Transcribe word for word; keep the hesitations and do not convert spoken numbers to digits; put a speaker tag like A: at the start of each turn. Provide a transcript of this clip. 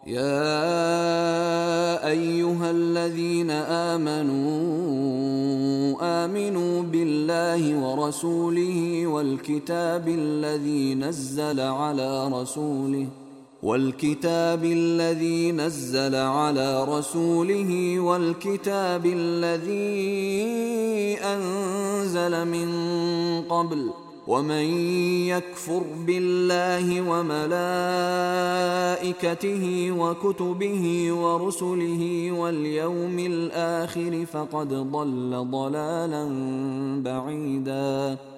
A: يا أيها الذين آمنوا آمنوا بالله ورسوله والكتاب الذي نزل على رسوله والكتاب الذي نزل على رسوله والكتاب الذي أنزل من قبل، ومن يكفر بالله وملائكته وكتبه ورسله واليوم الآخر فقد ضل ضلالا بعيدا.